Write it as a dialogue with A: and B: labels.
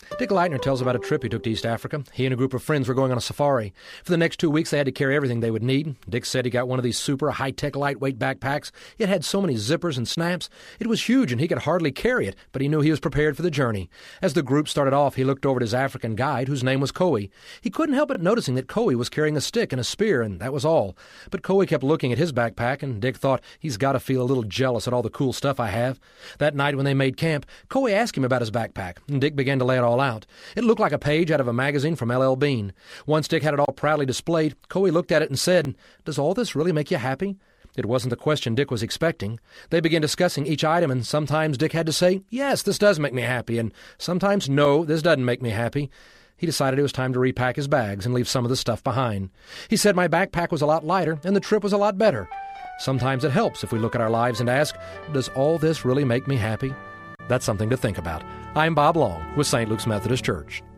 A: Dick Leitner tells about a trip he took to East Africa. He and a group of friends were going on a safari. For the next 2 weeks, they had to carry everything they would need. Dick said he got one of these super high-tech lightweight backpacks. It had so many zippers and snaps. It was huge, and he could hardly carry it, but he knew he was prepared for the journey. As the group started off, he looked over at his African guide, whose name was Kowi. He couldn't help but noticing that Kowi was carrying a stick and a spear, and that was all. But Kowi kept looking at his backpack, and Dick thought, he's got to feel a little jealous at all the cool stuff I have. That night when they made camp, Kowi asked him about his backpack, and Dick began to lay it all out. It looked like a page out of a magazine from L.L. Bean. Once Dick had it all proudly displayed, Kowi looked at it and said, "Does all this really make you happy?" It wasn't the question Dick was expecting. They began discussing each item, and sometimes Dick had to say, "Yes, this does make me happy," and sometimes, "No, this doesn't make me happy." He decided it was time to repack his bags and leave some of the stuff behind. He said, "My backpack was a lot lighter, and the trip was a lot better." Sometimes it helps if we look at our lives and ask, does all this really make me happy? That's something to think about. I'm Bob Long with St. Luke's Methodist Church.